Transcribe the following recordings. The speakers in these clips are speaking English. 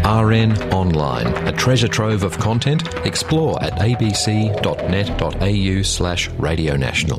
RN Online, a treasure trove of content. Explore at abc.net.au/Radio National.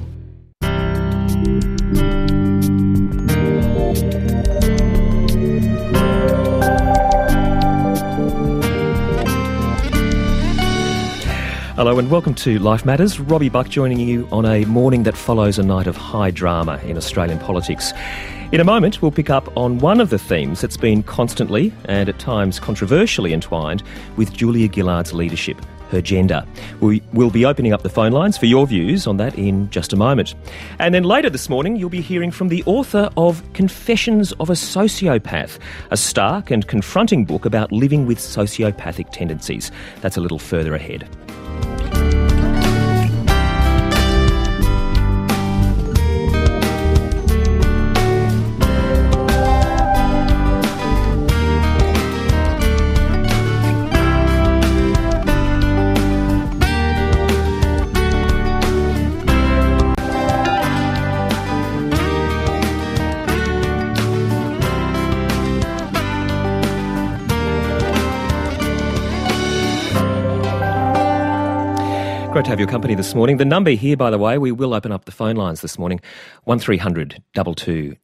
Hello and welcome to Life Matters. Robbie Buck joining you on a morning that follows a night of high drama in Australian politics. In a moment, we'll pick up on one of the themes that's been constantly and at times controversially entwined with Julia Gillard's leadership, her gender. We'll be opening up the phone lines for your views on that in just a moment. And then later this morning, you'll be hearing from the author of Confessions of a Sociopath, a stark and confronting book about living with sociopathic tendencies. That's a little further ahead. Great to have your company this morning. The number here, by the way, we will open up the phone lines this morning, 1300 22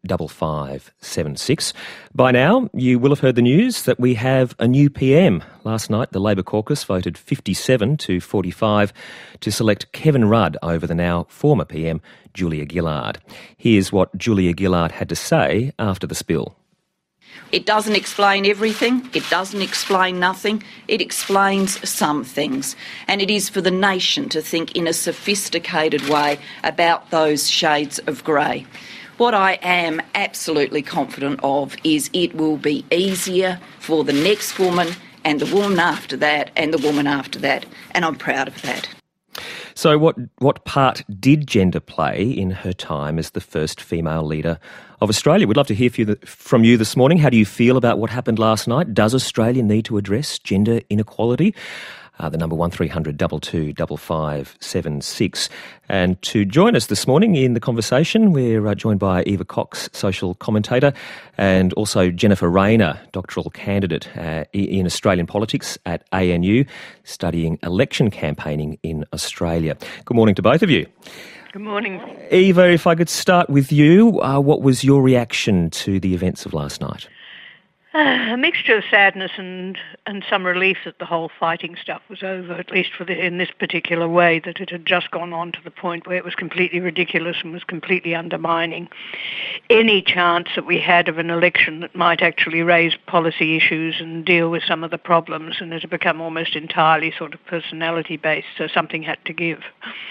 5576. By now, you will have heard the news that we have a new PM. Last night, the Labor caucus voted 57 to 45 to select Kevin Rudd over the now former PM, Julia Gillard. Here's what Julia Gillard had to say after the spill. It doesn't explain everything, it doesn't explain nothing, it explains some things. And it is for the nation to think in a sophisticated way about those shades of grey. What I am absolutely confident of is it will be easier for the next woman and the woman after that and the woman after that, and I'm proud of that. So what part did gender play in her time as the first female leader of Australia? We'd love to hear from you this morning. How do you feel about what happened last night? Does Australia need to address gender inequality? The number 1300 22 5576. And to join us this morning in the conversation, we're joined by Eva Cox, social commentator, and also Jennifer Rayner, doctoral candidate in Australian politics at ANU, studying election campaigning in Australia. Good morning to both of you. Good morning. Eva, if I could start with you, what was your reaction to the events of last night? A mixture of sadness and some relief that the whole fighting stuff was over, at least in this particular way, that it had just gone on to the point where it was completely ridiculous and was completely undermining any chance that we had of an election that might actually raise policy issues and deal with some of the problems, and it had become almost entirely sort of personality-based, so something had to give.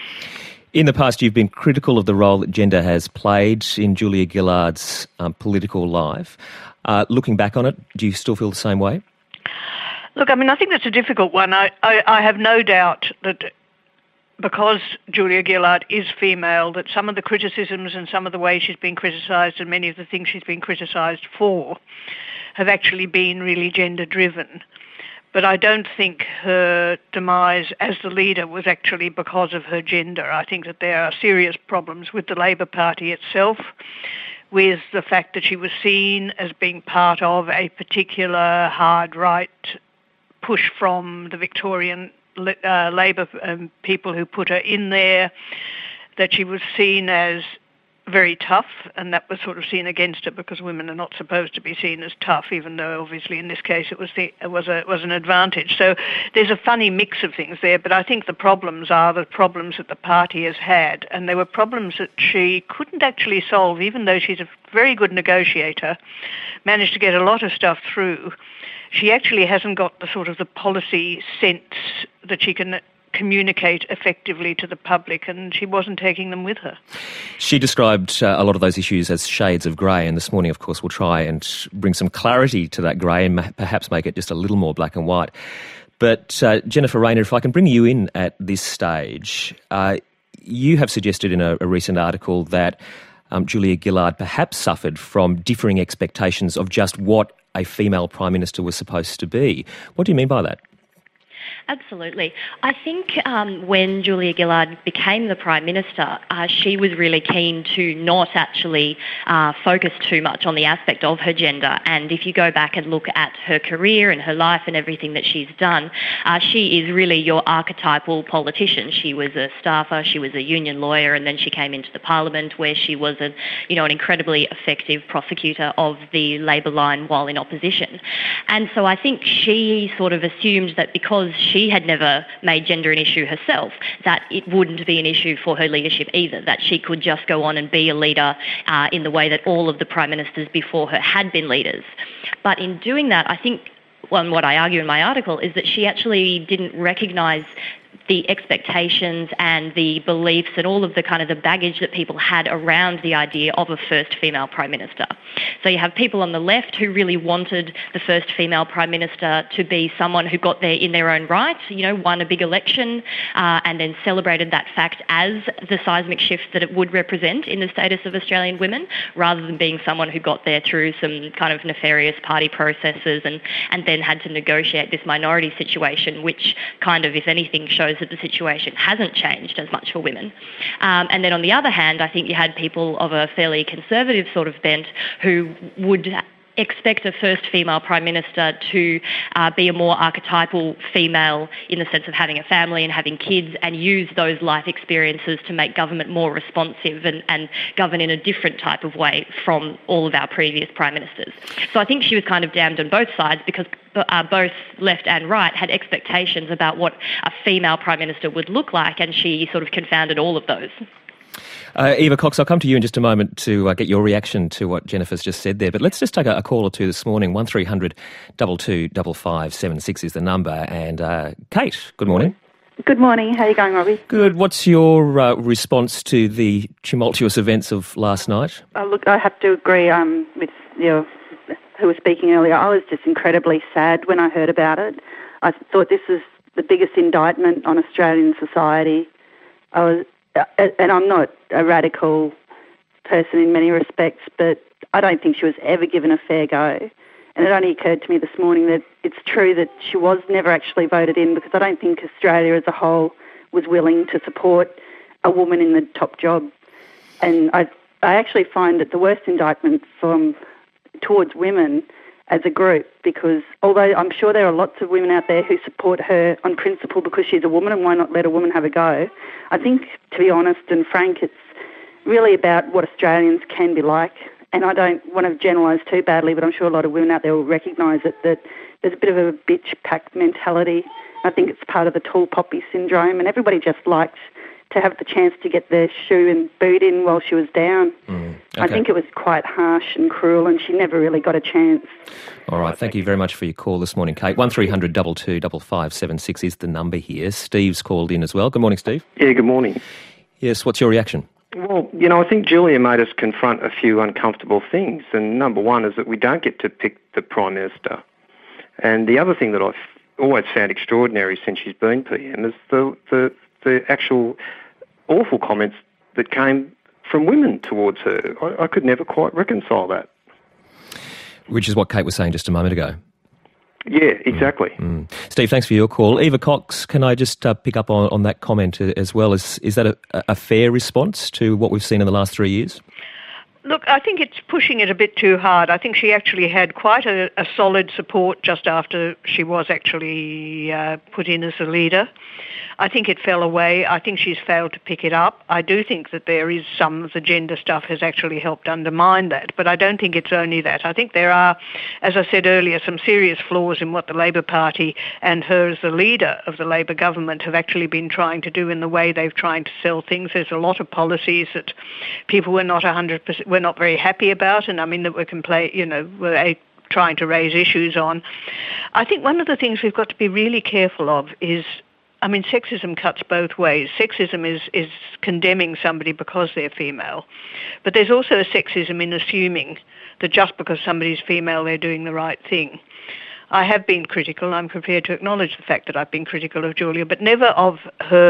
In the past, you've been critical of the role that gender has played in Julia Gillard's political life. Looking back on it, do you still feel the same way? Look, I mean, I think that's a difficult one. I have no doubt that because Julia Gillard is female, that some of the criticisms and some of the ways she's been criticised and many of the things she's been criticised for have actually been really gender-driven. But I don't think her demise as the leader was actually because of her gender. I think that there are serious problems with the Labor Party itself, with the fact that she was seen as being part of a particular hard right push from the Victorian Labor people who put her in there, that she was seen as very tough, and that was sort of seen against her because women are not supposed to be seen as tough, even though obviously in this case it was an advantage. So there's a funny mix of things there, but I think the problems are the problems that the party has had, and they were problems that she couldn't actually solve, even though she's a very good negotiator, managed to get a lot of stuff through. She actually hasn't got the sort of the policy sense that she can communicate effectively to the public, and she wasn't taking them with her. She described a lot of those issues as shades of grey, and this morning, of course, we'll try and bring some clarity to that grey and perhaps make it just a little more black and white. But Jennifer Rayner, if I can bring you in at this stage, you have suggested in a recent article that Julia Gillard perhaps suffered from differing expectations of just what a female Prime Minister was supposed to be. What do you mean by that? Absolutely. I think when Julia Gillard became the Prime Minister, she was really keen to not actually focus too much on the aspect of her gender. And if you go back and look at her career and her life and everything that she's done, she is really your archetypal politician. She was a staffer, she was a union lawyer, and then she came into the Parliament where she was an incredibly effective prosecutor of the Labor line while in opposition. And so I think she sort of assumed that because she had never made gender an issue herself, that it wouldn't be an issue for her leadership either, that she could just go on and be a leader in the way that all of the Prime Ministers before her had been leaders. But in doing that, I think, what I argue in my article is that she actually didn't recognise the expectations and the beliefs and all of the kind of the baggage that people had around the idea of a first female Prime Minister. So you have people on the left who really wanted the first female Prime Minister to be someone who got there in their own right, won a big election and then celebrated that fact as the seismic shift that it would represent in the status of Australian women, rather than being someone who got there through some kind of nefarious party processes and then had to negotiate this minority situation, which kind of, if anything, shows that the situation hasn't changed as much for women. And then on the other hand, I think you had people of a fairly conservative sort of bent who would expect a first female Prime Minister to be a more archetypal female in the sense of having a family and having kids, and use those life experiences to make government more responsive and govern in a different type of way from all of our previous Prime Ministers. So I think she was kind of damned on both sides, because both left and right had expectations about what a female Prime Minister would look like, and she sort of confounded all of those. Eva Cox, I'll come to you in just a moment to get your reaction to what Jennifer's just said there. But let's just take a call or two this morning. 1300 22 5576 is the number. And Kate, good morning. Good morning. How are you going, Robbie? Good. What's your response to the tumultuous events of last night? Look, I have to agree with who was speaking earlier. I was just incredibly sad when I heard about it. I thought this was the biggest indictment on Australian society. And I'm not a radical person in many respects, but I don't think she was ever given a fair go. And it only occurred to me this morning that it's true that she was never actually voted in, because I don't think Australia as a whole was willing to support a woman in the top job. And I actually find it the worst indictment towards women as a group, because although I'm sure there are lots of women out there who support her on principle because she's a woman and why not let a woman have a go, I think, to be honest and frank, it's really about what Australians can be like. And I don't want to generalise too badly, but I'm sure a lot of women out there will recognise it, that there's a bit of a bitch pack mentality. I think it's part of the tall poppy syndrome, and everybody just liked to have the chance to get their shoe and boot in while she was down. Okay. I think it was quite harsh and cruel, and she never really got a chance. All right, thank you very much for your call this morning, Kate. 1300 22 5576 is the number here. Steve's called in as well. Good morning, Steve. Yeah, good morning. Yes, what's your reaction? Well, I think Julia made us confront a few uncomfortable things, and number one is that we don't get to pick the Prime Minister. And the other thing that I've always found extraordinary since she's been PM is the actual awful comments that came from women towards her. I could never quite reconcile that. Which is what Kate was saying just a moment ago. Yeah, exactly. Steve, thanks for your call. Eva Cox, can I just pick up on that comment as well? Is that a fair response to what we've seen in the last 3 years? Look, I think it's pushing it a bit too hard. I think she actually had quite a solid support just after she was actually put in as a leader. I think it fell away. I think she's failed to pick it up. I do think that there is some of the gender stuff has actually helped undermine that, but I don't think it's only that. I think there are, as I said earlier, some serious flaws in what the Labor Party and her as the leader of the Labor government have actually been trying to do in the way they've tried to sell things. There's a lot of policies that people were not 100%, were not very happy about, and I mean that were were trying to raise issues on. I think one of the things we've got to be really careful of is, sexism cuts both ways. Sexism is condemning somebody because they're female, but there's also a sexism in assuming that just because somebody's female, they're doing the right thing. I have been critical. I'm prepared to acknowledge the fact that I've been critical of Julia, but never of her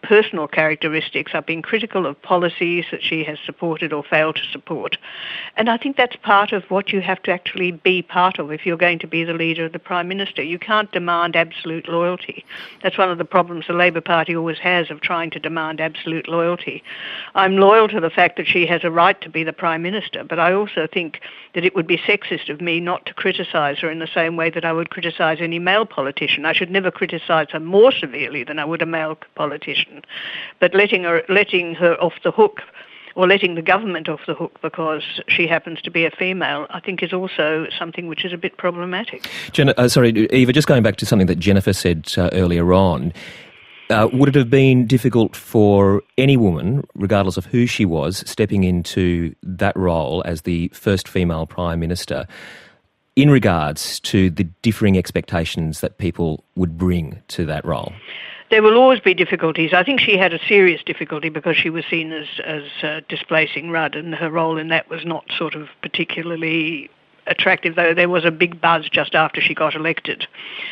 personal characteristics. I've been critical of policies that she has supported or failed to support. And I think that's part of what you have to actually be part of if you're going to be the leader of the Prime Minister. You can't demand absolute loyalty. That's one of the problems the Labor Party always has of trying to demand absolute loyalty. I'm loyal to the fact that she has a right to be the Prime Minister, but I also think that it would be sexist of me not to criticise her in the same way that I would criticise any male politician. I should never criticise her more severely than I would a male politician. But letting her off the hook, or letting the government off the hook because she happens to be a female, I think is also something which is a bit problematic. Eva, just going back to something that Jennifer said earlier on, would it have been difficult for any woman, regardless of who she was, stepping into that role as the first female Prime Minister, in regards to the differing expectations that people would bring to that role? There will always be difficulties. I think she had a serious difficulty because she was seen as displacing Rudd, and her role in that was not sort of particularly attractive, though there was a big buzz just after she got elected,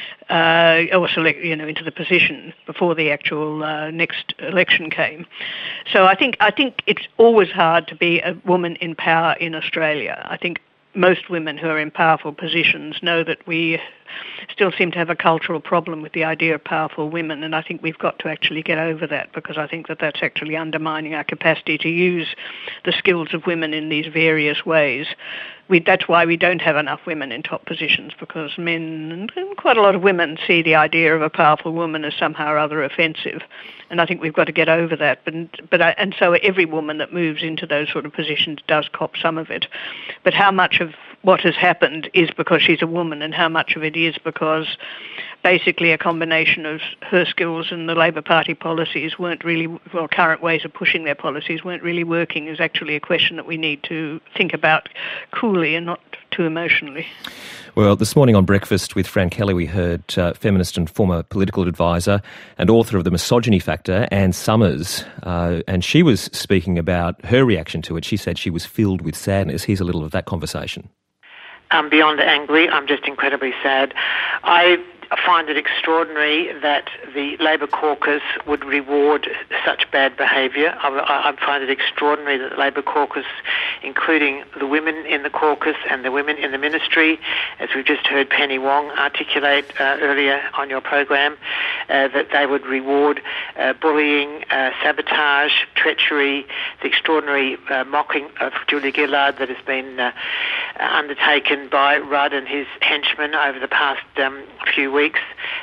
into the position before the actual next election came. So I think it's always hard to be a woman in power in Australia. I think most women who are in powerful positions know that we still seem to have a cultural problem with the idea of powerful women, and I think we've got to actually get over that, because I think that that's actually undermining our capacity to use the skills of women in these various ways. That's why we don't have enough women in top positions, because men, and quite a lot of women, see the idea of a powerful woman as somehow or other offensive, and I think we've got to get over that. And so every woman that moves into those sort of positions does cop some of it. But how much of what has happened is because she's a woman, and how much of it is because basically a combination of her skills and the Labor Party policies weren't really, well, current ways of pushing their policies weren't really working, is actually a question that we need to think about coolly and not too emotionally. Well, this morning on Breakfast with Fran Kelly, we heard feminist and former political advisor and author of The Misogyny Factor, Anne Summers, and she was speaking about her reaction to it. She said she was filled with sadness. Here's a little of that conversation. I'm beyond angry. I'm just incredibly sad. I find it extraordinary that the Labor caucus would reward such bad behaviour. I find it extraordinary that the Labor caucus, including the women in the caucus and the women in the ministry, as we've just heard Penny Wong articulate earlier on your program, that they would reward bullying, sabotage, treachery, the extraordinary mocking of Julia Gillard that has been undertaken by Rudd and his henchmen over the past few weeks.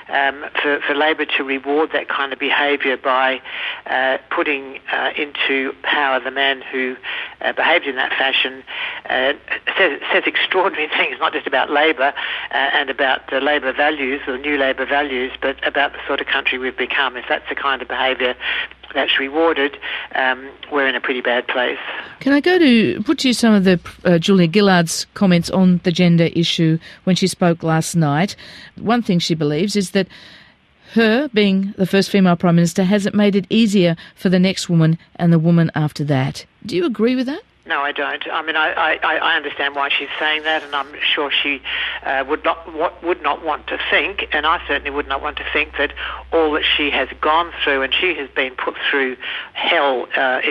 For Labor to reward that kind of behaviour by putting into power the man who behaved in that fashion says extraordinary things, not just about Labor and about the Labor values, or new Labor values, but about the sort of country we've become. If that's the kind of behaviour that's rewarded, we're in a pretty bad place. Can I put to you some of the Julia Gillard's comments on the gender issue when she spoke last night? One thing she believes is that her being the first female Prime Minister hasn't made it easier for the next woman and the woman after that. Do you agree with that? No, I don't. I mean, I understand why she's saying that, and I'm sure she would not want to think, and I certainly would not want to think that all that she has gone through, and she has been put through hell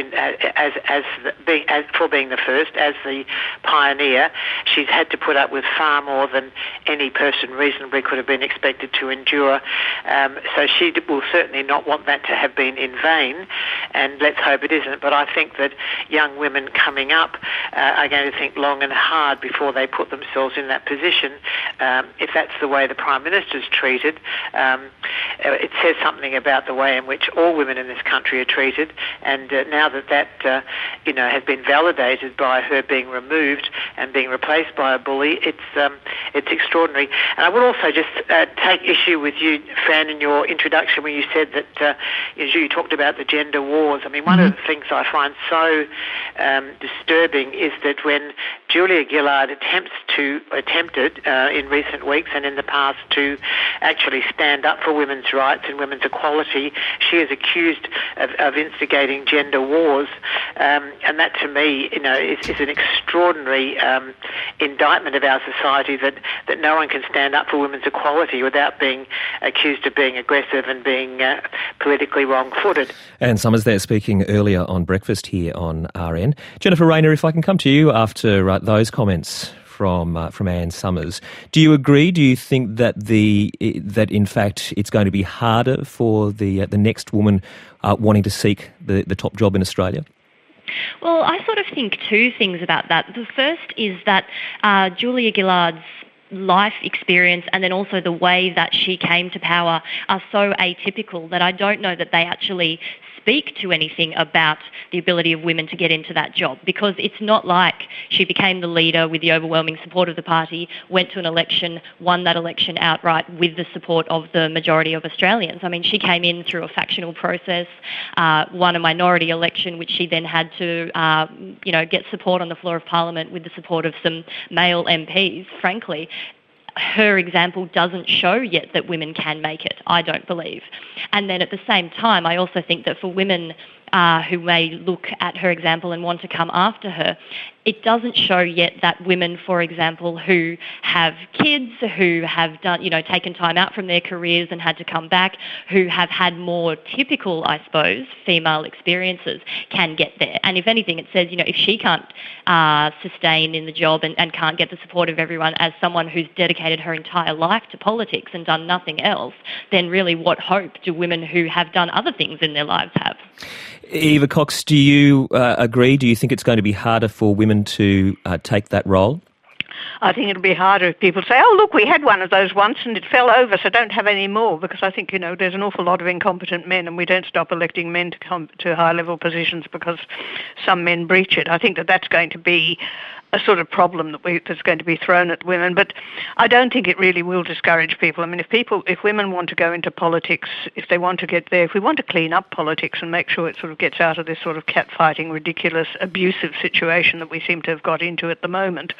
for being the first, as the pioneer. She's had to put up with far more than any person reasonably could have been expected to endure. So she will certainly not want that to have been in vain, and let's hope it isn't. But I think that young women coming up are going to think long and hard before they put themselves in that position. If that's the way the Prime Minister's treated, it says something about the way in which all women in this country are treated. And now that has been validated by her being removed and being replaced by a bully, it's extraordinary. And I would also just take issue with you, Fran, in your introduction when you said that you talked about the gender wars. I mean, one of the things I find so disturbing is that when Julia Gillard attempted in recent weeks and in the past to actually stand up for women's rights and women's equality, she is accused of instigating gender wars, and that to me, is an extraordinary indictment of our society that no one can stand up for women's equality without being accused of being aggressive and being politically wrong-footed. Anne Summers there speaking earlier on Breakfast here on RN. Jennifer Rayner, if I can come to you after those comments from Anne Summers, do you agree? Do you think that that in fact it's going to be harder for the next woman wanting to seek the top job in Australia? Well, I sort of think two things about that. The first is that Julia Gillard's life experience and then also the way that she came to power are so atypical that I don't know that they actually speak to anything about the ability of women to get into that job, because it's not like she became the leader with the overwhelming support of the party, went to an election, won that election outright with the support of the majority of Australians. I mean, she came in through a factional process, won a minority election, which she then had to, get support on the floor of Parliament with the support of some male MPs, frankly. Her example doesn't show yet that women can make it, I don't believe. And then at the same time, I also think that for women who may look at her example and want to come after her, it doesn't show yet that women, for example, who have kids, who have done, taken time out from their careers and had to come back, who have had more typical, I suppose, female experiences, can get there. And if anything, it says, if she can't sustain in the job and can't get the support of everyone as someone who's dedicated her entire life to politics and done nothing else, then really what hope do women who have done other things in their lives have? Eva Cox, do you agree? Do you think it's going to be harder for women to take that role? I think it'll be harder if people say, oh, look, we had one of those once and it fell over, so don't have any more, because I think, there's an awful lot of incompetent men and we don't stop electing men to come to high-level positions because some men breach it. I think that that's going to be a sort of problem that's going to be thrown at women, but I don't think it really will discourage people. I mean, if women want to go into politics, if they want to get there, if we want to clean up politics and make sure it sort of gets out of this sort of cat-fighting, ridiculous, abusive situation that we seem to have got into at the moment,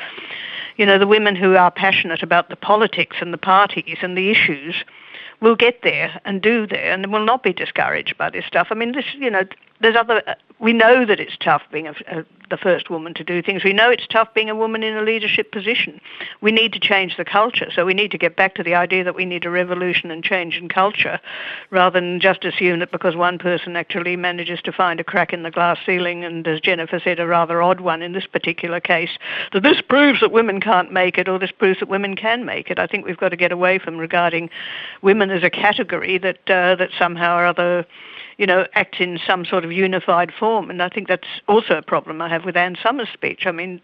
the women who are passionate about the politics and the parties and the issues will get there and do there and will not be discouraged by this stuff. I mean, we know that it's tough being the first woman to do things. We know it's tough being a woman in a leadership position. We need to change the culture. So we need to get back to the idea that we need a revolution and change in culture rather than just assume that because one person actually manages to find a crack in the glass ceiling, and as Jennifer said, a rather odd one in this particular case, that this proves that women can't make it or this proves that women can make it. I think we've got to get away from regarding women as a category that somehow or other acts in some sort of unified form. And I think that's also a problem I have with Anne Summers' speech. I mean,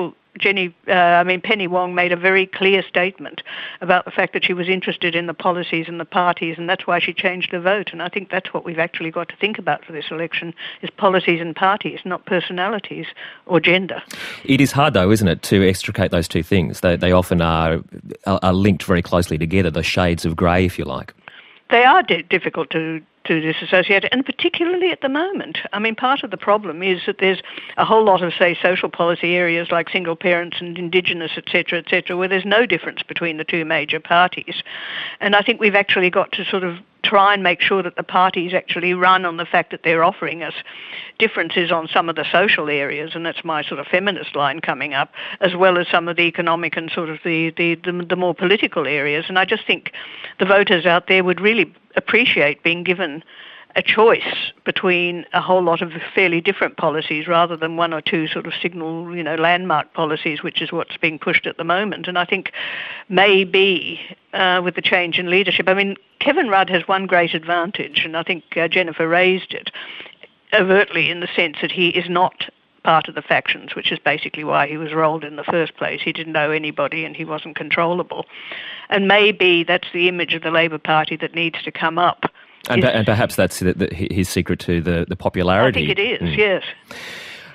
Penny Wong made a very clear statement about the fact that she was interested in the policies and the parties, and that's why she changed her vote. And I think that's what we've actually got to think about for this election, is policies and parties, not personalities or gender. It is hard, though, isn't it, to extricate those two things? They often are linked very closely together, the shades of grey, if you like. They are difficult to disassociate, and particularly at the moment. I mean, part of the problem is that there's a whole lot of, say, social policy areas like single parents and Indigenous, etc., where there's no difference between the two major parties. And I think we've actually got to sort of try and make sure that the parties actually run on the fact that they're offering us differences on some of the social areas, and that's my sort of feminist line coming up, as well as some of the economic and sort of the more political areas. And I just think the voters out there would really appreciate being given a choice between a whole lot of fairly different policies rather than one or two sort of signal, landmark policies, which is what's being pushed at the moment. And I think maybe with the change in leadership, I mean, Kevin Rudd has one great advantage, and I think Jennifer raised it overtly in the sense that he is not part of the factions, which is basically why he was rolled in the first place. He didn't know anybody and he wasn't controllable. And maybe that's the image of the Labor Party that needs to come up. And perhaps that's his secret to the popularity. I think it is, yes.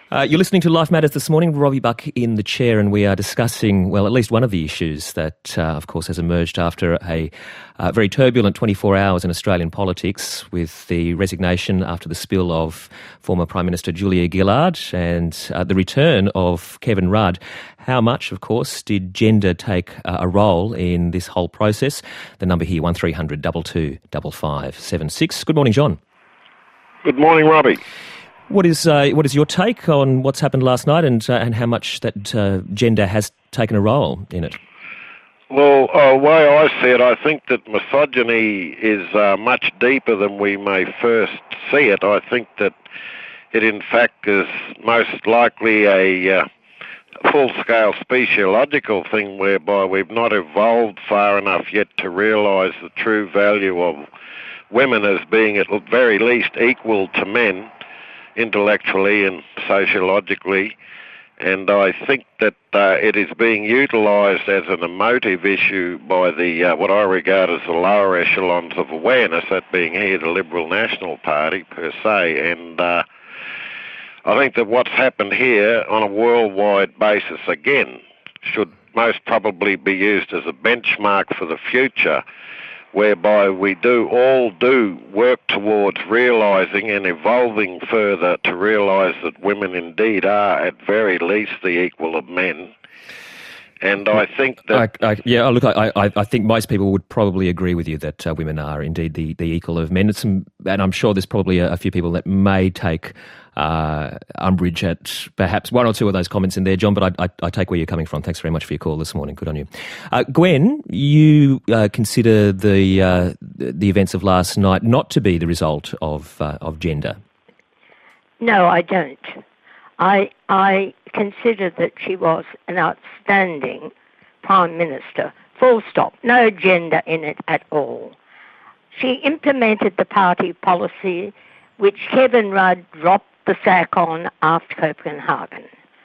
You're listening to Life Matters this morning. Robbie Buck in the chair, and we are discussing, well, at least one of the issues that, of course, has emerged after a very turbulent 24 hours in Australian politics with the resignation after the spill of former Prime Minister Julia Gillard and the return of Kevin Rudd. How much, of course, did gender take a role in this whole process? The number here, 1300 22 5576. Good morning, John. Good morning, Robbie. What is your take on what's happened last night and how much that gender has taken a role in it? Well, the way I see it, I think that misogyny is much deeper than we may first see it. I think that it, in fact, is most likely a full-scale speciological thing whereby we've not evolved far enough yet to realise the true value of women as being at the very least equal to men, intellectually and sociologically, and I think that it is being utilised as an emotive issue by the what I regard as the lower echelons of awareness, that being here the Liberal National Party per se, and I think that what's happened here on a worldwide basis again should most probably be used as a benchmark for the future, whereby we all do work towards realising and evolving further to realise that women indeed are at very least the equal of men. And I think that... I think most people would probably agree with you that women are indeed the equal of men. And I'm sure there's probably a few people that may take umbrage at perhaps one or two of those comments in there, John, but I take where you're coming from. Thanks very much for your call this morning. Good on you. Gwen, you consider the events of last night not to be the result of gender? No, I don't. I consider that she was an outstanding Prime Minister, full stop, no gender in it at all. She implemented the party policy which Kevin Rudd dropped the sack on after Copenhagen.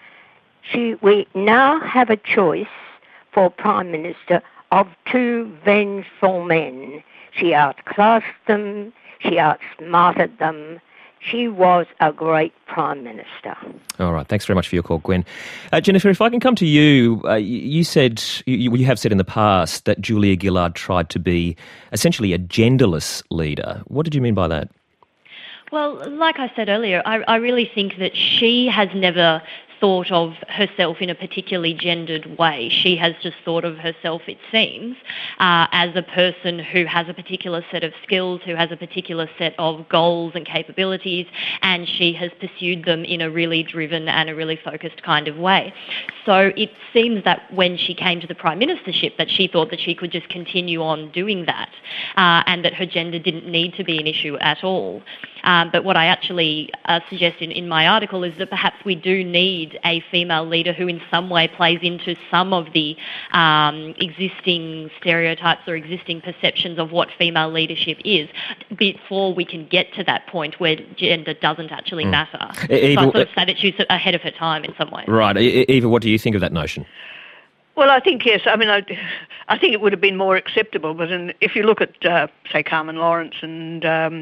We now have a choice for Prime Minister of two vengeful men. She outclassed them, she outsmarted them. She was a great Prime Minister. All right, thanks very much for your call, Gwen. Jennifer, if I can come to you, you have said in the past that Julia Gillard tried to be essentially a genderless leader. What did you mean by that? Well, like I said earlier, I really think that she has never thought of herself in a particularly gendered way. She has just thought of herself, it seems, as a person who has a particular set of skills, who has a particular set of goals and capabilities, and she has pursued them in a really driven and a really focused kind of way. So it seems that when she came to the Prime Ministership that she thought that she could just continue on doing that, and that her gender didn't need to be an issue at all. But what I actually suggest in my article is that perhaps we do need a female leader who in some way plays into some of the existing stereotypes or existing perceptions of what female leadership is before we can get to that point where gender doesn't actually matter. Eva, so I sort of say that she's ahead of her time in some ways. Right. Eva, what do you think of that notion? Well, I think, yes. I mean, I think it would have been more acceptable, but if you look at, say, Carmen Lawrence and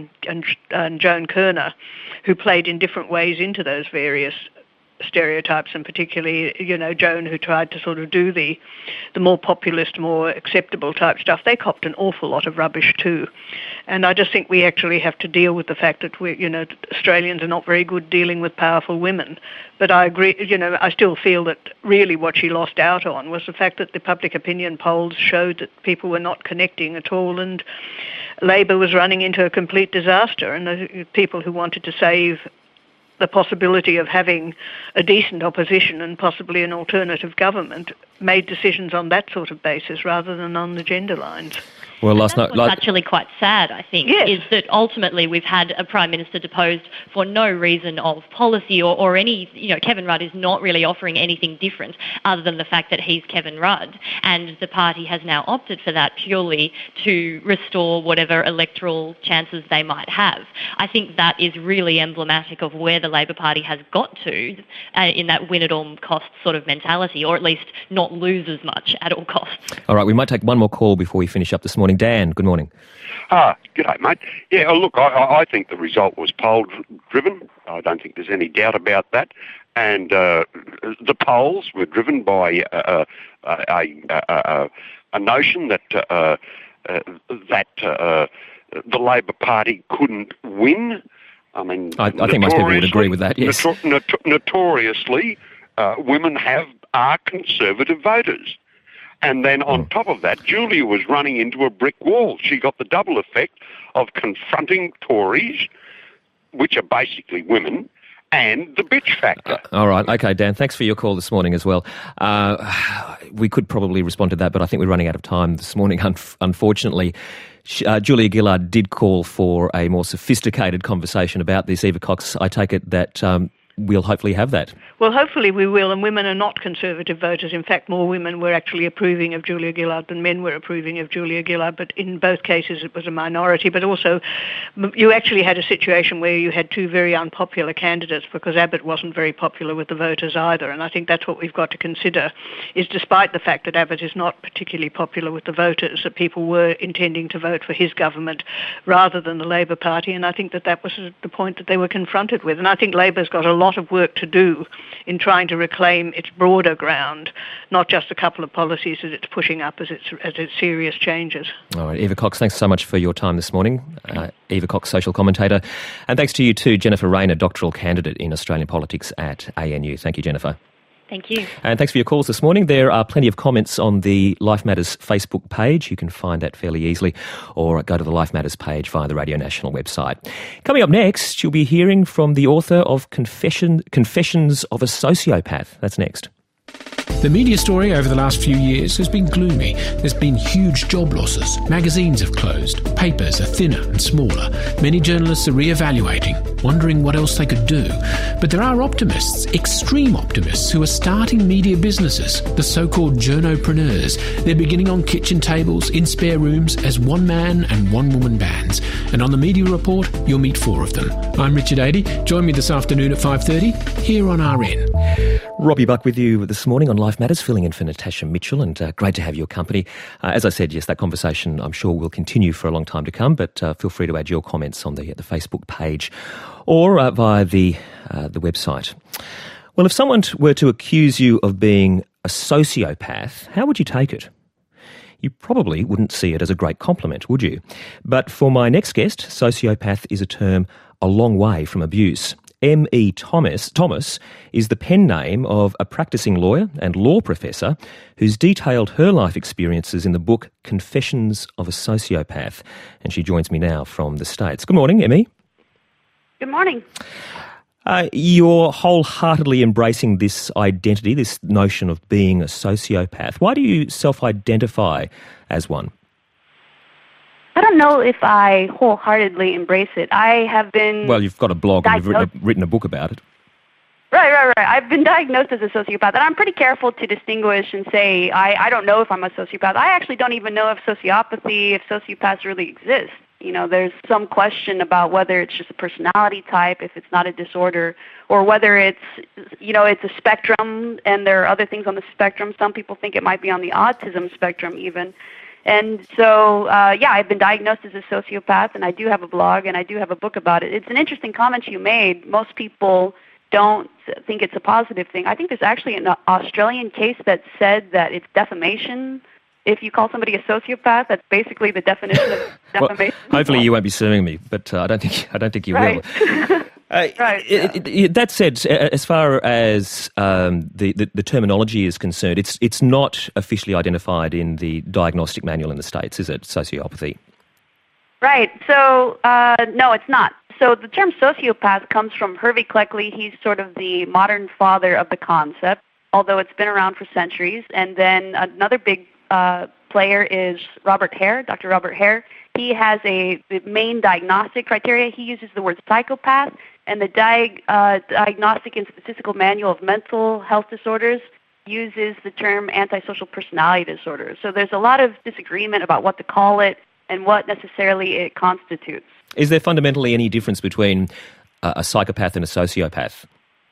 Joan Kirner, who played in different ways into those various stereotypes, and particularly, Joan, who tried to sort of do the more populist, more acceptable type stuff, they copped an awful lot of rubbish too. And I just think we actually have to deal with the fact that Australians are not very good dealing with powerful women. But I agree, I still feel that really what she lost out on was the fact that the public opinion polls showed that people were not connecting at all, and Labor was running into a complete disaster, and the people who wanted to save the possibility of having a decent opposition and possibly an alternative government made decisions on that sort of basis rather than on the gender lines. Well, last night, what's actually quite sad, I think, is that ultimately we've had a Prime Minister deposed for no reason of policy or any, Kevin Rudd is not really offering anything different other than the fact that he's Kevin Rudd. And the party has now opted for that purely to restore whatever electoral chances they might have. I think that is really emblematic of where the Labor Party has got to in that win at all costs sort of mentality, or at least not lose as much at all costs. All right, we might take one more call before we finish up this morning. Dan, good morning. G'day, mate. Yeah, look, I think the result was poll-driven. I don't think there's any doubt about that. And the polls were driven by a notion that the Labor Party couldn't win. I mean, I think most people would agree with that, yes. Notoriously, women are conservative voters. And then on top of that, Julia was running into a brick wall. She got the double effect of confronting Tories, which are basically women, and the bitch factor. All right. Okay, Dan, thanks for your call this morning as well. We could probably respond to that, but I think we're running out of time this morning, unfortunately. Julia Gillard did call for a more sophisticated conversation about this. Eva Cox, I take it that we'll hopefully have that. Well, hopefully we will, and women are not conservative voters. In fact, more women were actually approving of Julia Gillard than men were approving of Julia Gillard, but in both cases it was a minority. But also, you actually had a situation where you had two very unpopular candidates, because Abbott wasn't very popular with the voters either, and I think that's what we've got to consider, is despite the fact that Abbott is not particularly popular with the voters, that people were intending to vote for his government rather than the Labor Party, and I think that was the point that they were confronted with. And I think Labor's got a lot of work to do in trying to reclaim its broader ground, not just a couple of policies that it's pushing up as its serious changes. All right, Eva Cox, thanks so much for your time this morning. Eva Cox, social commentator. And thanks to you too, Jennifer Rayner, doctoral candidate in Australian politics at ANU. Thank you, Jennifer. Thank you. And thanks for your calls this morning. There are plenty of comments on the Life Matters Facebook page. You can find that fairly easily, or go to the Life Matters page via the Radio National website. Coming up next, you'll be hearing from the author of Confessions of a Sociopath. That's next. The media story over the last few years has been gloomy. There's been huge job losses. Magazines have closed. Papers are thinner and smaller. Many journalists are re-evaluating, wondering what else they could do. But there are optimists, extreme optimists, who are starting media businesses, the so-called journopreneurs. They're beginning on kitchen tables, in spare rooms, as one-man and one-woman bands. And on the Media Report, you'll meet four of them. I'm Richard Adey. Join me this afternoon at 5:30 here on RN. Robbie Buck with you this morning on Life Matters, filling in for Natasha Mitchell, and great to have your company. As I said, yes, that conversation I'm sure will continue for a long time to come, but feel free to add your comments on the Facebook page or via the website. Well, if someone were to accuse you of being a sociopath, how would you take it? You probably wouldn't see it as a great compliment, would you? But for my next guest, sociopath is a term a long way from abuse. M.E. Thomas is the pen name of a practicing lawyer and law professor who's detailed her life experiences in the book Confessions of a Sociopath. And she joins me now from the States. Good morning, M.E. Good morning. You're wholeheartedly embracing this identity, this notion of being a sociopath. Why do you self-identify as one? I don't know if I wholeheartedly embrace it. I have been... Well, you've got a blog and you've written a book about it. Right. I've been diagnosed as a sociopath, and I'm pretty careful to distinguish and say I don't know if I'm a sociopath. I actually don't even know if sociopaths really exist. You know, there's some question about whether it's just a personality type, if it's not a disorder, or whether it's a spectrum, and there are other things on the spectrum. Some people think it might be on the autism spectrum even. And so, I've been diagnosed as a sociopath, and I do have a blog, and I do have a book about it. It's an interesting comment you made. Most people don't think it's a positive thing. I think there's actually an Australian case that said that it's defamation. If you call somebody a sociopath, that's basically the definition of defamation. Well, hopefully you won't be suing me, but I don't think you will. Right. That said, as far as the terminology is concerned, it's not officially identified in the diagnostic manual in the States, is it, sociopathy? Right. So, no, it's not. So the term sociopath comes from Hervey Cleckley. He's sort of the modern father of the concept, although it's been around for centuries. And then another big player is Robert Hare, Dr. Robert Hare. He has the main diagnostic criteria. He uses the word psychopath, and the Diagnostic and Statistical Manual of Mental Health Disorders uses the term antisocial personality disorder. So there's a lot of disagreement about what to call it and what necessarily it constitutes. Is there fundamentally any difference between a psychopath and a sociopath?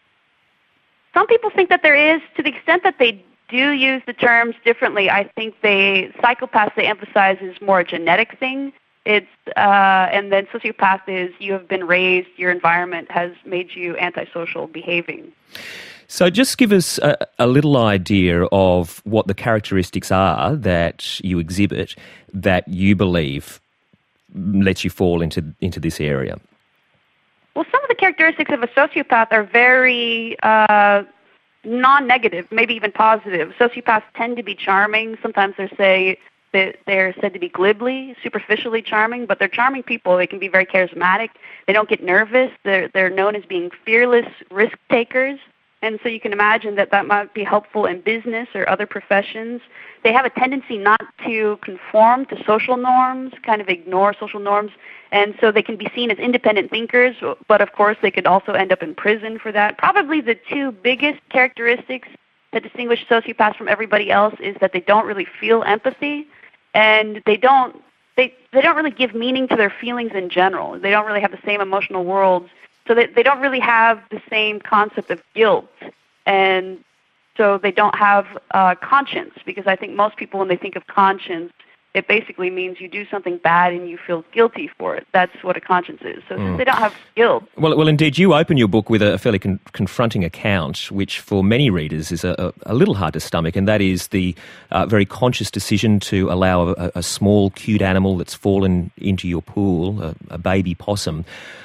Some people think that there is, to the extent that they do use the terms differently. I think psychopaths they emphasize is more a genetic thing. And then sociopath is you have been raised, your environment has made you antisocial behaving. So just give us a little idea of what the characteristics are that you exhibit that you believe lets you fall into this area. Well, some of the characteristics of a sociopath are very non-negative, maybe even positive. Sociopaths tend to be charming. Sometimes they're said to be glibly, superficially charming, but they're charming people. They can be very charismatic. They don't get nervous. They're known as being fearless risk takers. And so you can imagine that might be helpful in business or other professions. They have a tendency not to conform to social norms, kind of ignore social norms. And so they can be seen as independent thinkers, but of course they could also end up in prison for that. Probably the two biggest characteristics that distinguish sociopaths from everybody else is that they don't really feel empathy, and they don't really give meaning to their feelings in general. They don't really have the same emotional worlds. So they don't really have the same concept of guilt, and so they don't have conscience, because I think most people, when they think of conscience, it basically means you do something bad and you feel guilty for it. That's what a conscience is. So since they don't have guilt... Well, indeed, you open your book with a fairly confronting account, which for many readers is a little hard to stomach, and that is the very conscious decision to allow a small, cute animal that's fallen into your pool, a baby possum,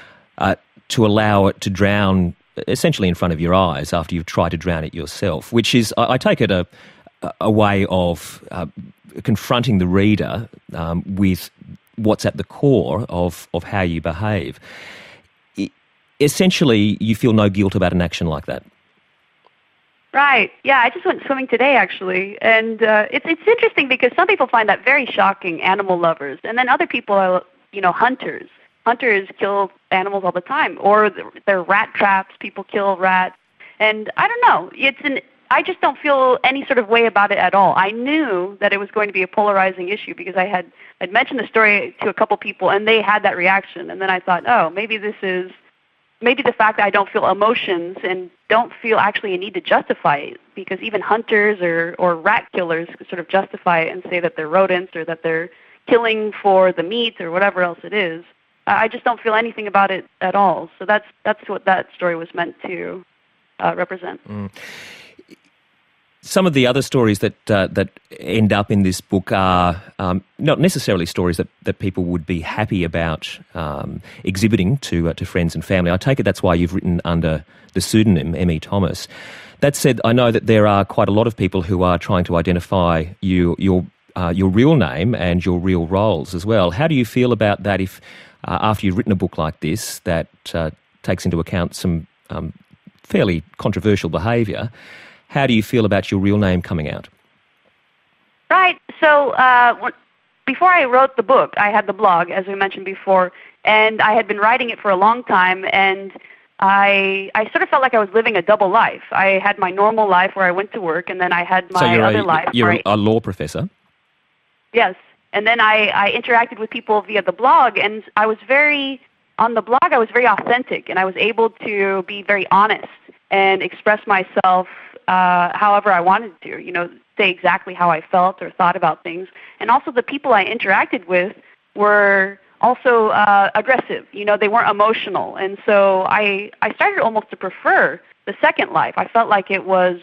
to allow it to drown essentially in front of your eyes after you've tried to drown it yourself, which is, I take it, a way of confronting the reader with what's at the core of how you behave. Essentially, you feel no guilt about an action like that. Right. Yeah, I just went swimming today, actually. And it's interesting because some people find that very shocking, animal lovers. And then other people are, hunters. Hunters kill animals all the time, or they're rat traps. People kill rats, and I don't know. I just don't feel any sort of way about it at all. I knew that it was going to be a polarizing issue because I'd mentioned the story to a couple people, and they had that reaction. And then I thought, maybe the fact that I don't feel emotions and don't feel actually a need to justify it, because even hunters or rat killers sort of justify it and say that they're rodents or that they're killing for the meat or whatever else it is. I just don't feel anything about it at all. So that's what that story was meant to represent. Mm. Some of the other stories that end up in this book are not necessarily stories that people would be happy about exhibiting to friends and family. I take it that's why you've written under the pseudonym M.E. Thomas. That said, I know that there are quite a lot of people who are trying to identify your real name and your real roles as well. How do you feel about that if after you've written a book like this that takes into account some fairly controversial behaviour, how do you feel about your real name coming out? Right. So before I wrote the book, I had the blog, as we mentioned before, and I had been writing it for a long time, and I sort of felt like I was living a double life. I had my normal life where I went to work, and then I had my other life. You're a law professor? Yes. And then I interacted with people via the blog, and on the blog I was very authentic, and I was able to be very honest and express myself however I wanted to, say exactly how I felt or thought about things. And also the people I interacted with were also aggressive. They weren't emotional. And so I started almost to prefer the second life. I felt like it was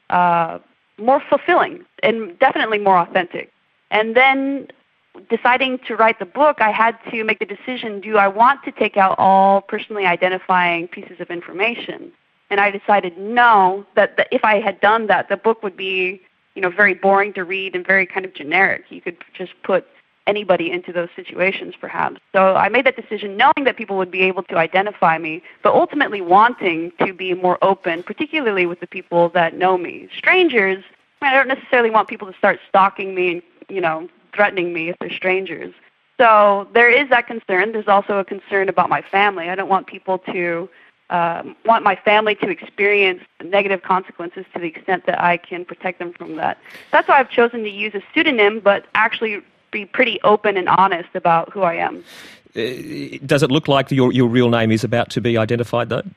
more fulfilling and definitely more authentic. And then deciding to write the book, I had to make the decision, do I want to take out all personally identifying pieces of information? And I decided no, that if I had done that, the book would be, very boring to read and very kind of generic. You could just put anybody into those situations, perhaps. So I made that decision knowing that people would be able to identify me, but ultimately wanting to be more open, particularly with the people that know me. Strangers, I don't necessarily want people to start stalking me and, threatening me if they're strangers. So there is that concern. There's also a concern about my family. I don't want people to want my family to experience negative consequences to the extent that I can protect them from that. That's why I've chosen to use a pseudonym, but actually be pretty open and honest about who I am. Does it look like your real name is about to be identified, though?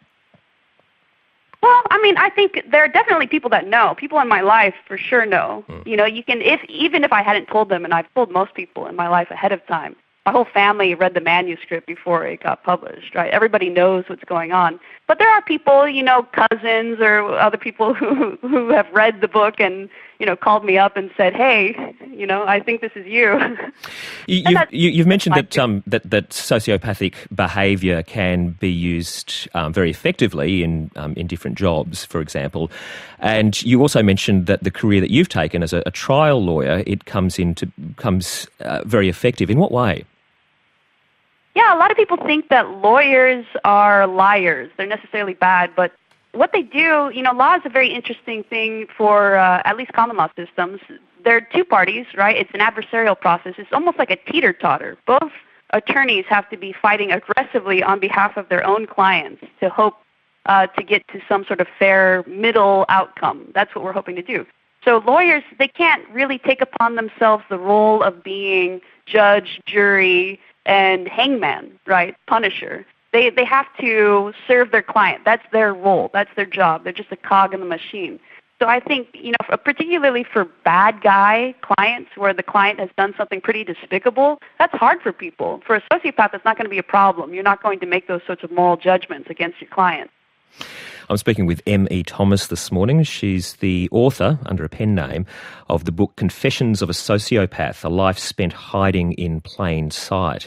Well, I think there are definitely people that know. People in my life for sure know. You can, even if I hadn't told them, and I've told most people in my life ahead of time, my whole family read the manuscript before it got published, right? Everybody knows what's going on. But there are people, cousins or other people who have read the book and, called me up and said, hey, I think this is you. You've mentioned that sociopathic behaviour can be used very effectively in different jobs, for example. And you also mentioned that the career that you've taken as a trial lawyer, it comes very effective. In what way? Yeah, a lot of people think that lawyers are liars. They're necessarily bad, but what they do, law is a very interesting thing for at least common law systems. There are two parties, right? It's an adversarial process. It's almost like a teeter-totter. Both attorneys have to be fighting aggressively on behalf of their own clients to hope to get to some sort of fair middle outcome. That's what we're hoping to do. So lawyers, they can't really take upon themselves the role of being judge, jury, and hangman, right, punisher. They have to serve their client. That's their role. That's their job. They're just a cog in the machine. So I think, particularly for bad guy clients where the client has done something pretty despicable, that's hard for people. For a sociopath, that's not going to be a problem. You're not going to make those sorts of moral judgments against your client. I'm speaking with M.E. Thomas this morning. She's the author, under a pen name, of the book Confessions of a Sociopath, A Life Spent Hiding in Plain Sight.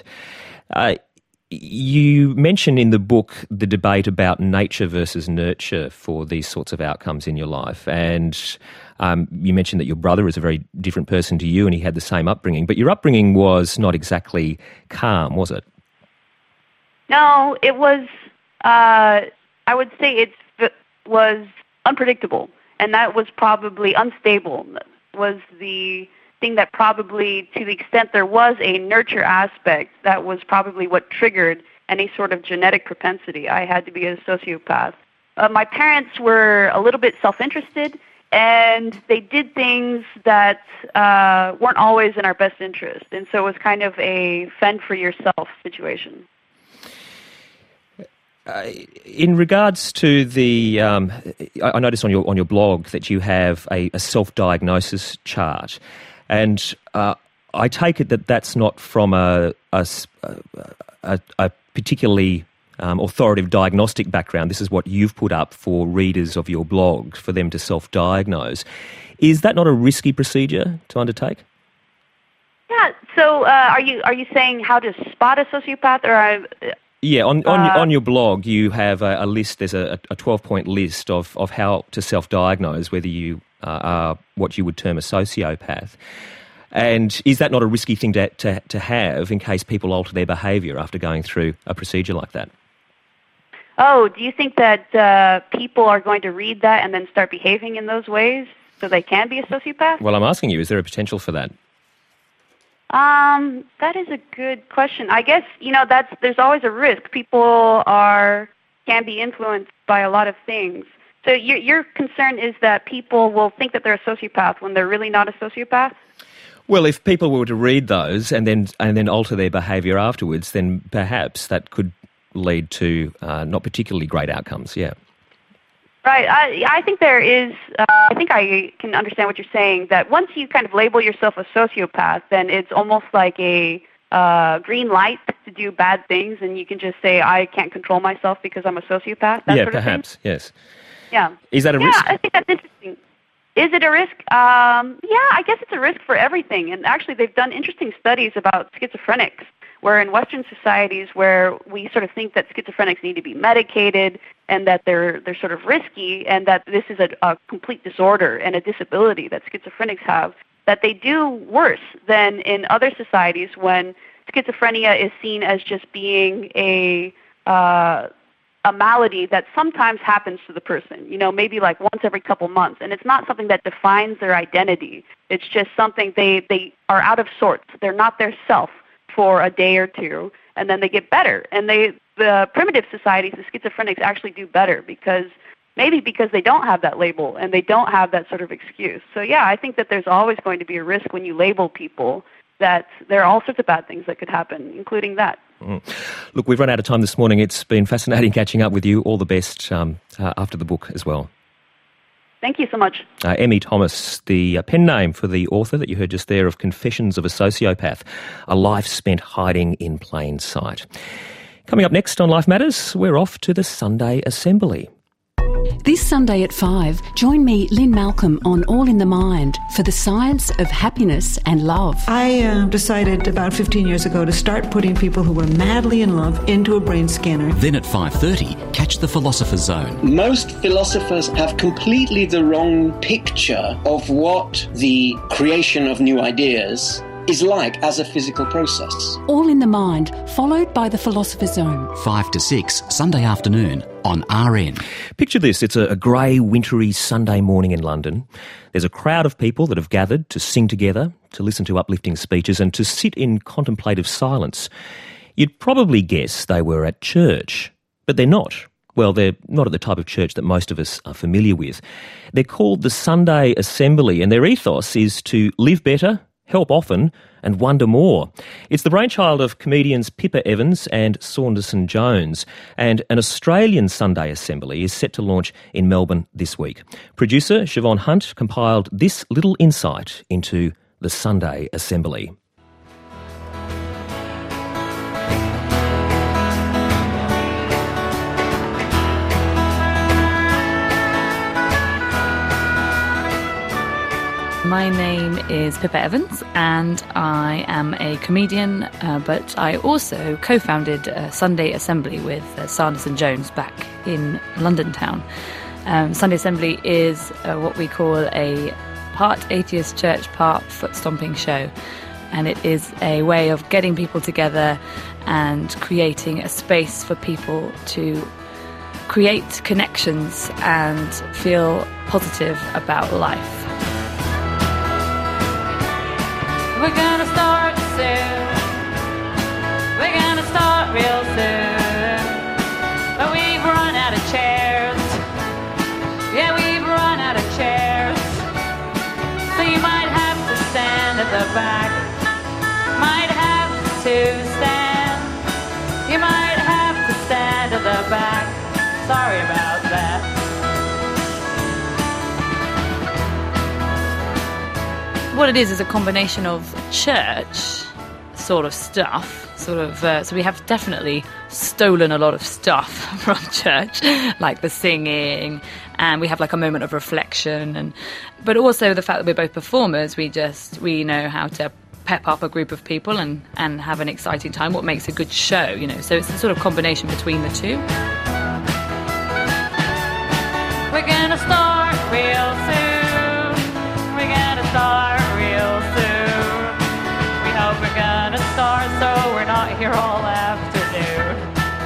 You mention in the book the debate about nature versus nurture for these sorts of outcomes in your life. And you mentioned that your brother is a very different person to you and he had the same upbringing. But your upbringing was not exactly calm, was it? No, it was, I would say it was unpredictable. And that was probably unstable, was the thing that probably, to the extent there was a nurture aspect, that was probably what triggered any sort of genetic propensity. I had to be a sociopath. My parents were a little bit self-interested, and they did things that weren't always in our best interest. And so it was kind of a fend-for-yourself situation. In regards to the, I noticed on your blog that you have a self-diagnosis chart, and I take it that that's not from a particularly authoritative diagnostic background. This is what you've put up for readers of your blog for them to self-diagnose. Is that not a risky procedure to undertake? Yeah. So, are you saying how to spot a sociopath, or? Yeah, on your blog you have a list. There's a 12-point list of how to self-diagnose whether you are what you would term a sociopath. And is that not a risky thing to have in case people alter their behaviour after going through a procedure like that? Oh, do you think that people are going to read that and then start behaving in those ways so they can be a sociopath? Well, I'm asking you, is there a potential for that? That is a good question. I guess, there's always a risk. People can be influenced by a lot of things. So your concern is that people will think that they're a sociopath when they're really not a sociopath? Well, if people were to read those and then alter their behaviour afterwards, then perhaps that could lead to not particularly great outcomes, yeah. Right. I think there is, I think I can understand what you're saying, that once you kind of label yourself a sociopath, then it's almost like a green light to do bad things, and you can just say, I can't control myself because I'm a sociopath, that yeah, sort of perhaps, thing? Yes. Yeah. Is that a risk? Yeah, I think that's interesting. Is it a risk? Yeah, I guess it's a risk for everything. And actually, they've done interesting studies about schizophrenics, where in Western societies where we sort of think that schizophrenics need to be medicated and that they're sort of risky and that this is a complete disorder and a disability that schizophrenics have, that they do worse than in other societies when schizophrenia is seen as just being a malady that sometimes happens to the person, maybe like once every couple months. And it's not something that defines their identity. It's just something they are out of sorts. They're not their self for a day or two, and then they get better. And the primitive societies, the schizophrenics, actually do better because they don't have that label and they don't have that sort of excuse. So yeah, I think that there's always going to be a risk when you label people, that there are all sorts of bad things that could happen, including that. Look, we've run out of time this morning. It's been fascinating catching up with you. All the best after the book as well. Thank you so much. Emmy Thomas, the pen name for the author that you heard just there of Confessions of a Sociopath, a life spent hiding in plain sight. Coming up next on Life Matters, we're off to the Sunday Assembly. This Sunday at 5, join me, Lynn Malcolm, on All in the Mind for the science of happiness and love. I decided about 15 years ago to start putting people who were madly in love into a brain scanner. Then at 5:30, catch the Philosopher's Zone. Most philosophers have completely the wrong picture of what the creation of new ideas is like as a physical process. All in the Mind, followed by the Philosopher's Zone. 5 to 6, Sunday afternoon on RN. Picture this, it's a grey, wintry Sunday morning in London. There's a crowd of people that have gathered to sing together, to listen to uplifting speeches and to sit in contemplative silence. You'd probably guess they were at church, but they're not. Well, they're not at the type of church that most of us are familiar with. They're called the Sunday Assembly, and their ethos is to live better, help often and wonder more. It's the brainchild of comedians Pippa Evans and Saunderson Jones, and an Australian Sunday Assembly is set to launch in Melbourne this week. Producer Siobhan Hunt compiled this little insight into the Sunday Assembly. My name is Pippa Evans and I am a comedian, but I also co-founded Sunday Assembly with Saunderson Jones back in London town. Sunday Assembly is what we call a part atheist church, part foot-stomping show. And it is a way of getting people together and creating a space for people to create connections and feel positive about life. We're gonna start soon. We're gonna start real soon. But we've run out of chairs. Yeah, we've run out of chairs. So you might have to stand at the back. Might have to stand. You might have to stand at the back. Sorry about that. What it is a combination of church sort of stuff, so we have definitely stolen a lot of stuff from church, like the singing, and we have like a moment of reflection, but also the fact that we're both performers, we know how to pep up a group of people and have an exciting time, what makes a good show, you know, so it's a sort of combination between the two. We're gonna start real soon. We're gonna start real soon. We hope we're gonna start so we're not here all afternoon.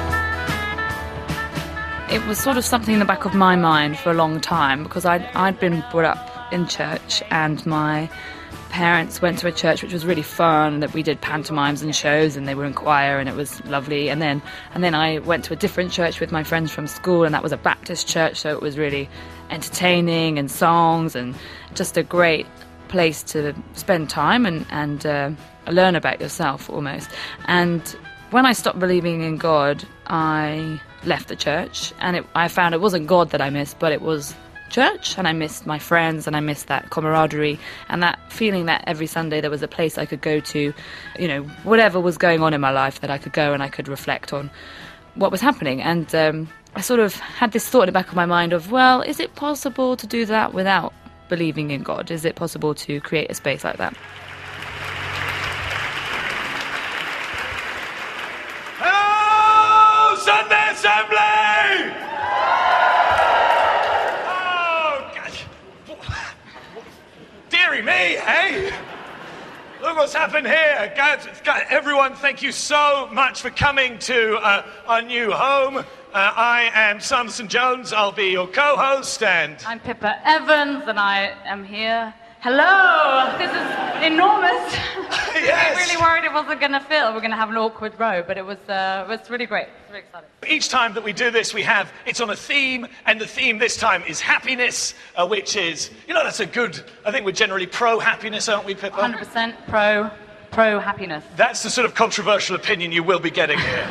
It was sort of something in the back of my mind for a long time because I'd been brought up in church and my parents went to a church which was really fun, that we did pantomimes and shows and they were in choir and it was lovely, and then I went to a different church with my friends from school and that was a Baptist church, so it was really entertaining and songs and just a great place to spend time and learn about yourself almost. And when I stopped believing in God, I left the church and I found it wasn't God that I missed, but it was church, and I missed my friends and I missed that camaraderie and that feeling that every Sunday there was a place I could go to, you know, whatever was going on in my life, that I could go and I could reflect on what was happening. And I sort of had this thought in the back of my mind of, well, is it possible to do that without believing in God? Is it possible to create a space like that? Hello, Sunday Assembly! Deary me, hey? Look what's happened here. Everyone, thank you so much for coming to our new home. I am Saunderson Jones. I'll be your co-host, and I'm Pippa Evans, and I am here. Hello! This is enormous. Yes. I was really worried it wasn't going to fill. We're going to have an awkward row, but it was really great. It's very exciting. Each time that we do this, it's on a theme, and the theme this time is happiness, which is, you know, that's a good, I think we're generally pro-happiness, aren't we, Pippa? 100% pro-happiness. That's the sort of controversial opinion you will be getting here.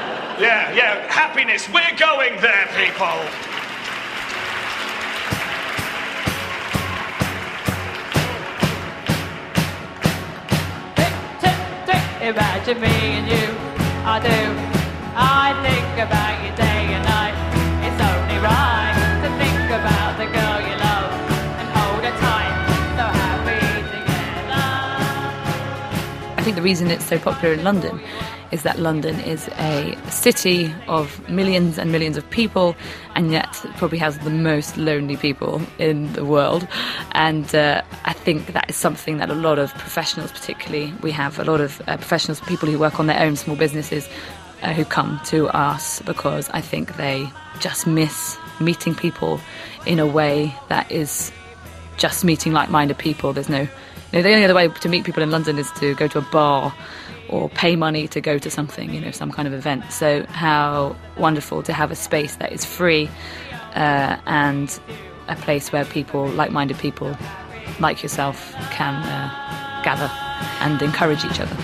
Yeah, happiness, we're going there, people. imagine me and you. I do. I think about you day and night. It's only right to think about the girl you love and hold her tight, so happy together. I think the reason it's so popular in London is that London is a city of millions and millions of people, and yet probably has the most lonely people in the world. And I think that is something that a lot of professionals, particularly, we have a lot of professionals, people who work on their own small businesses, who come to us because I think they just miss meeting people in a way that is just meeting like-minded people. There's no, the only other way to meet people in London is to go to a bar or pay money to go to something, some kind of event. So how wonderful to have a space that is free and a place where people, like-minded people like yourself, can gather and encourage each other.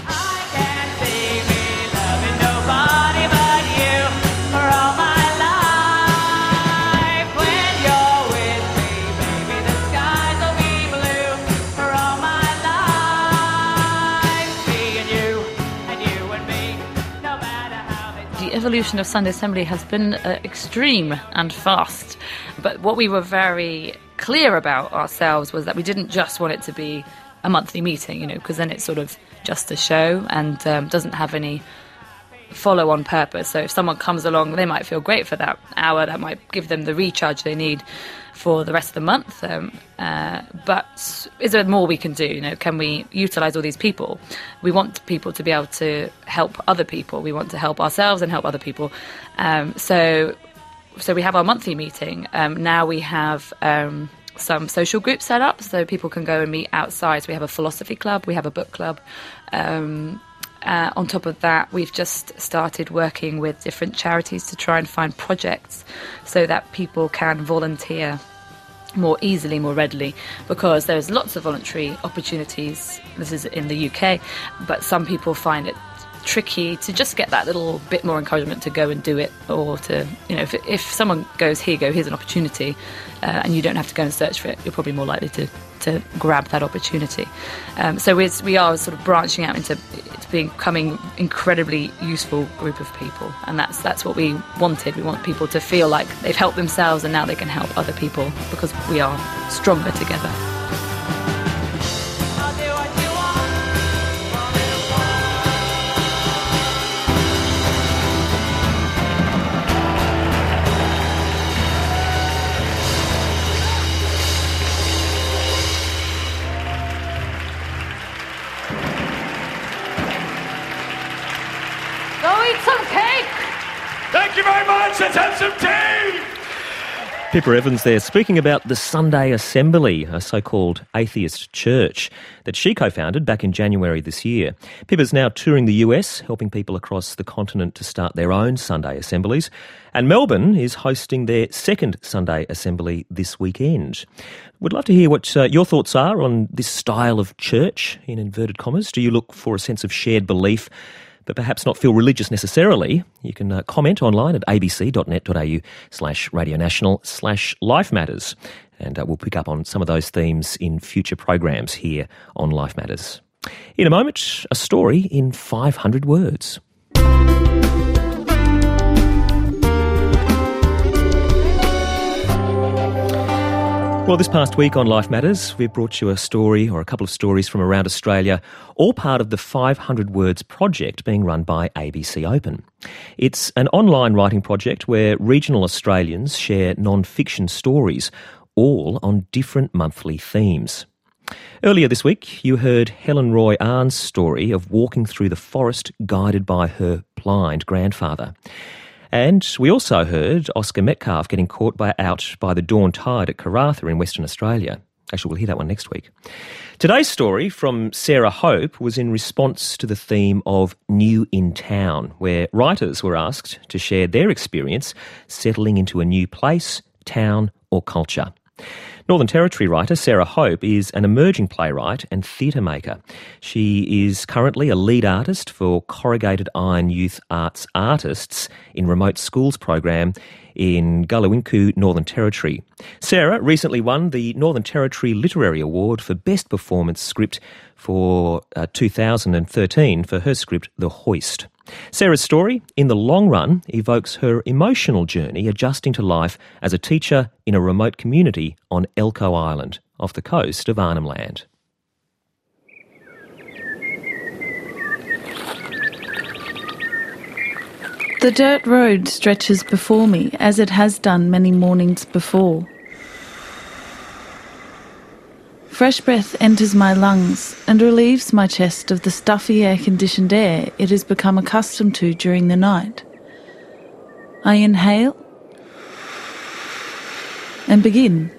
The evolution of Sunday Assembly has been extreme and fast, but what we were very clear about ourselves was that we didn't just want it to be a monthly meeting, because then it's sort of just a show and doesn't have any follow-on purpose. So if someone comes along, they might feel great for that hour, that might give them the recharge they need for the rest of the month, but is there more we can do? Can we utilise all these people? We want people to be able to help other people. We want to help ourselves and help other people. So we have our monthly meeting. Now we have some social groups set up so people can go and meet outside. So we have a philosophy club, we have a book club. On top of that, we've just started working with different charities to try and find projects so that people can volunteer more easily, more readily, because there's lots of voluntary opportunities. This is in the UK, but some people find it tricky to just get that little bit more encouragement to go and do it, or to, if someone goes, here's an opportunity, and you don't have to go and search for it, you're probably more likely to grab that opportunity. So we are sort of branching out into becoming incredibly useful group of people, and that's what we wanted. We want people to feel like they've helped themselves and now they can help other people because we are stronger together. Thank you very much. Let's have some tea. Pippa Evans there, speaking about the Sunday Assembly, a so-called atheist church that she co-founded back in January this year. Pippa's now touring the US, helping people across the continent to start their own Sunday assemblies. And Melbourne is hosting their second Sunday Assembly this weekend. Would love to hear what your thoughts are on this style of church, in inverted commas. Do you look for a sense of shared belief, but perhaps not feel religious necessarily? You can comment online at abc.net.au/radionational/Life Matters. And we'll pick up on some of those themes in future programs here on Life Matters. In a moment, a story in 500 words. Well, this past week on Life Matters, we brought you a story or a couple of stories from around Australia, all part of the 500 Words project being run by ABC Open. It's an online writing project where regional Australians share non-fiction stories, all on different monthly themes. Earlier this week, you heard Helen Roy Arn's story of walking through the forest guided by her blind grandfather. And we also heard Oscar Metcalf getting caught out by the dawn tide at Karratha in Western Australia. Actually, we'll hear that one next week. Today's story from Sarah Hope was in response to the theme of New in Town, where writers were asked to share their experience settling into a new place, town or culture. Northern Territory writer Sarah Hope is an emerging playwright and theatre maker. She is currently a lead artist for Corrugated Iron Youth Arts Artists in Remote Schools program in Gulawinku, Northern Territory. Sarah recently won the Northern Territory Literary Award for Best Performance Script for 2013 for her script The Hoist. Sarah's story, in the long run, evokes her emotional journey adjusting to life as a teacher in a remote community on Elcho Island, off the coast of Arnhem Land. The dirt road stretches before me as it has done many mornings before. Fresh breath enters my lungs and relieves my chest of the stuffy air-conditioned air it has become accustomed to during the night. I inhale and begin.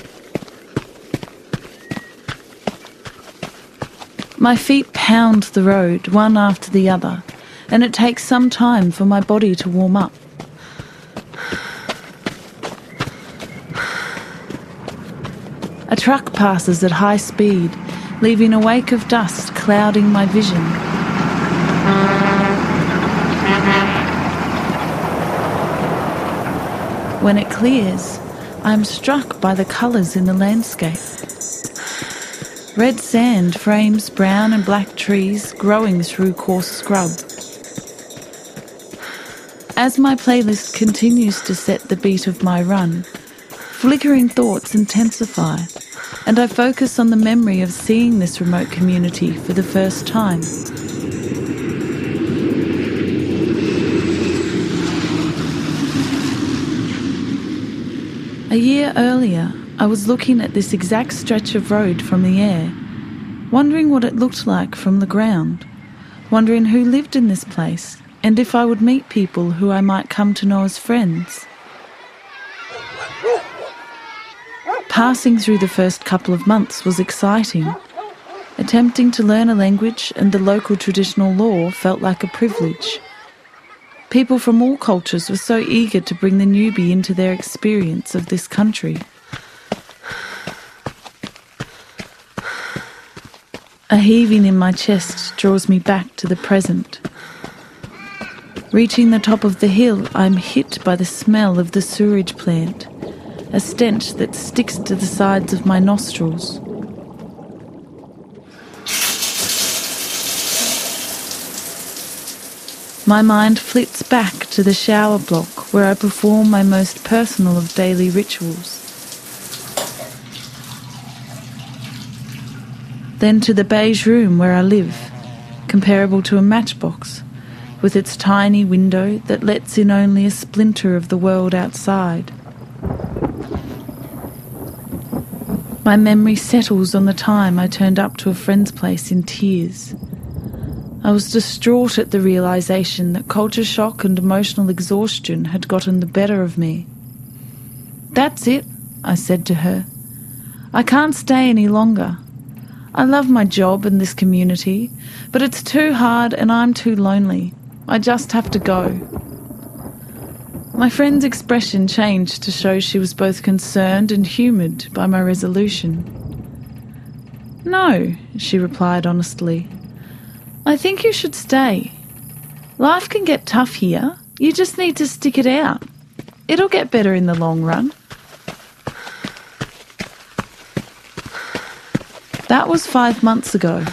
My feet pound the road one after the other, and it takes some time for my body to warm up. A truck passes at high speed, leaving a wake of dust clouding my vision. When it clears, I am struck by the colours in the landscape. Red sand frames brown and black trees growing through coarse scrub. As my playlist continues to set the beat of my run, flickering thoughts intensify, and I focus on the memory of seeing this remote community for the first time. A year earlier, I was looking at this exact stretch of road from the air, wondering what it looked like from the ground, wondering who lived in this place, and if I would meet people who I might come to know as friends. Passing through the first couple of months was exciting. Attempting to learn a language and the local traditional law felt like a privilege. People from all cultures were so eager to bring the newbie into their experience of this country. A heaving in my chest draws me back to the present. Reaching the top of the hill, I am hit by the smell of the sewerage plant, a stench that sticks to the sides of my nostrils. My mind flits back to the shower block where I perform my most personal of daily rituals. Then to the beige room where I live, comparable to a matchbox, with its tiny window that lets in only a splinter of the world outside. My memory settles on the time I turned up to a friend's place in tears. I was distraught at the realisation that culture shock and emotional exhaustion had gotten the better of me. "That's it," I said to her. "I can't stay any longer. I love my job and this community, but it's too hard and I'm too lonely. I just have to go." My friend's expression changed to show she was both concerned and humoured by my resolution. "No," she replied honestly. "I think you should stay. Life can get tough here. You just need to stick it out. It'll get better in the long run." That was 5 months ago.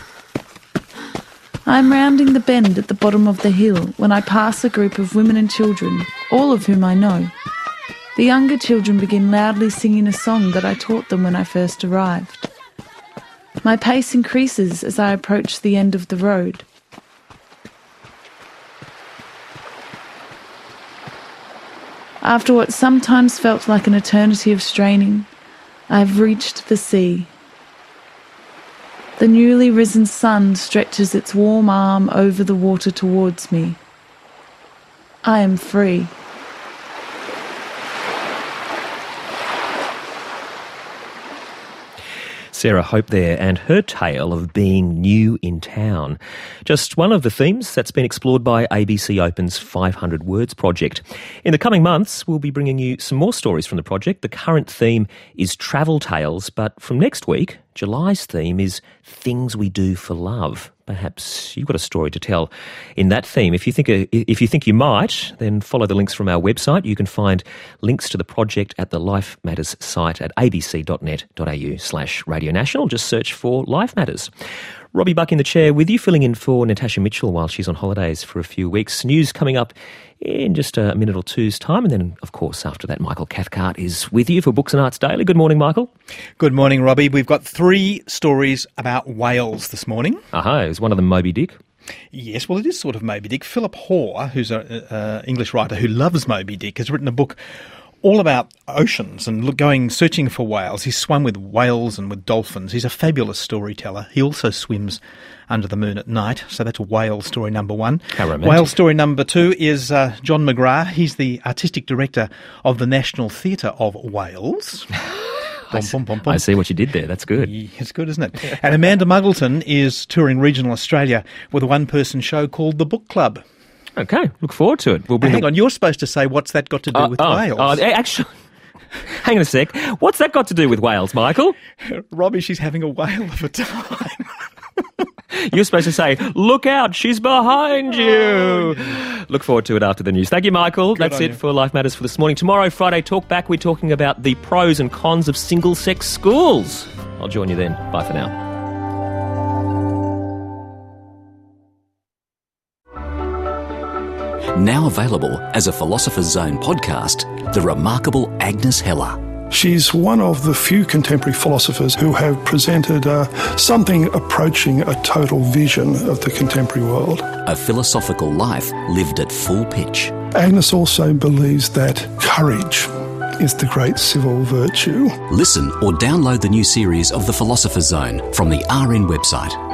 I am rounding the bend at the bottom of the hill when I pass a group of women and children, all of whom I know. The younger children begin loudly singing a song that I taught them when I first arrived. My pace increases as I approach the end of the road. After what sometimes felt like an eternity of straining, I have reached the sea. The newly risen sun stretches its warm arm over the water towards me. I am free. Sarah Hope there, and her tale of being new in town. Just one of the themes that's been explored by ABC Open's 500 Words project. In the coming months, we'll be bringing you some more stories from the project. The current theme is travel tales, but from next week, July's theme is things we do for love. Perhaps you've got a story to tell in that theme. If you think you might, then follow the links from our website. You can find links to the project at the Life Matters site at abc.net.au/Radio National. Just search for Life Matters. Robbie Buck in the chair with you, filling in for Natasha Mitchell while she's on holidays for a few weeks. News coming up in just a minute or two's time. And then, of course, after that, Michael Cathcart is with you for Books and Arts Daily. Good morning, Michael. Good morning, Robbie. We've got 3 stories about whales this morning. Is one of them Moby Dick? Yes, well, it is sort of Moby Dick. Philip Hoare, who's an English writer who loves Moby Dick, has written a book all about oceans and going searching for whales. He's swum with whales and with dolphins. He's a fabulous storyteller. He also swims under the moon at night. So that's whale story number 1. How romantic. Whale story number 2 is John McGrath. He's the artistic director of the National Theatre of Wales. I see what you did there. That's good. Yeah, it's good, isn't it? And Amanda Muggleton is touring regional Australia with a one-person show called The Book Club. Okay, look forward to it. Hang on, you're supposed to say what's that got to do with whales? Actually, hang on a sec. What's that got to do with whales, Michael? Robbie, she's having a whale of a time. You're supposed to say, look out, she's behind you. Look forward to it after the news. Thank you, Michael. That's it for Life Matters for this morning. Tomorrow, Friday Talk Back, we're talking about the pros and cons of single-sex schools. I'll join you then. Bye for now. Now available as a Philosopher's Zone podcast, the remarkable Agnes Heller. She's one of the few contemporary philosophers who have presented something approaching a total vision of the contemporary world. A philosophical life lived at full pitch. Agnes also believes that courage is the great civil virtue. Listen or download the new series of The Philosopher's Zone from the RN website.